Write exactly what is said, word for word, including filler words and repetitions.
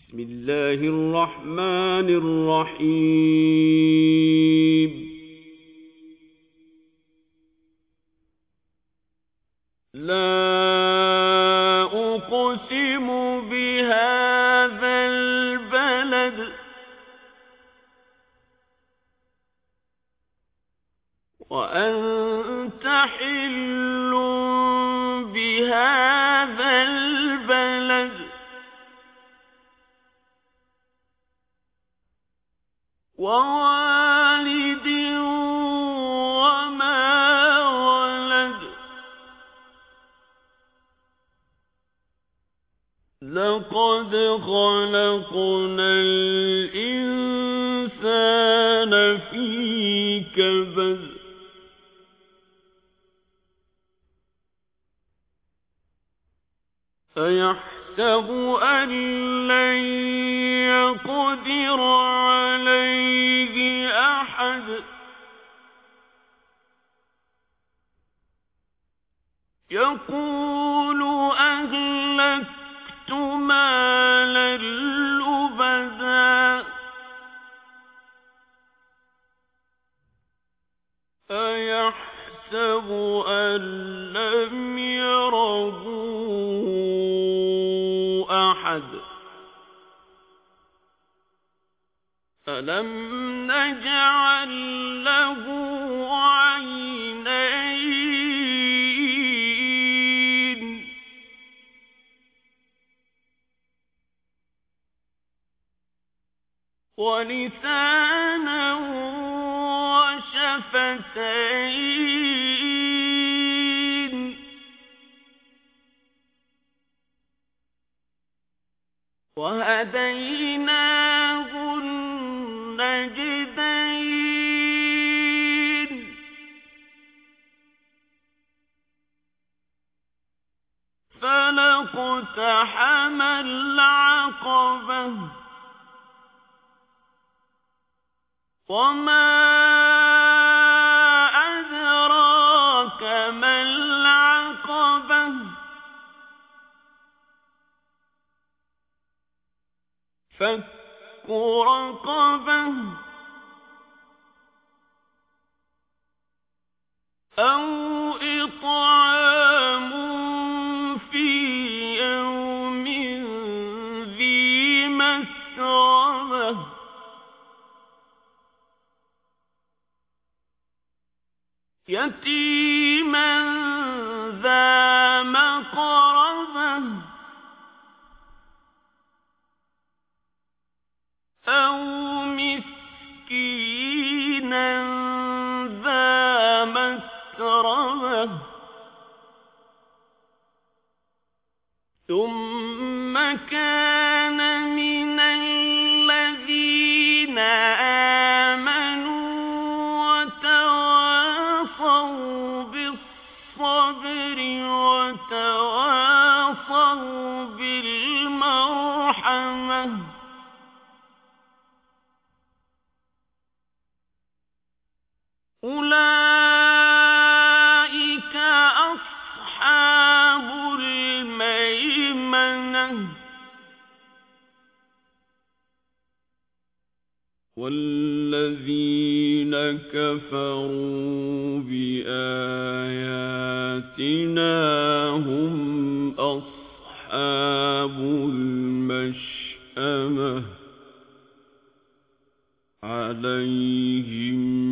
بسم الله الرحمن الرحيم لا أقسم بهذا البلد وأنت حل بهذا البلد ووالد وما ولد لقد خلقنا الإنسان في كبد أيحسب أن لن يقدر عليه أحد يقول أهلكت مالا لبدا أيحسب أن لم يره أحد ألم نجعل له عينين ولسانا وشفتين وهديناه النجدين فلاقتحم العقبة وما أدراك ما العقبة فك رقبة أو إطعام في يوم ذي مسغبة يتيما ذا مقربة أو مسكينا ذا مسربة ثم كان من الذين آمنوا وتواصوا بالصبر وتواصوا بالمرحمة أولئك أصحاب الميمنة والذين كفروا بآياتنا هم أصحاب المشأمة عليهم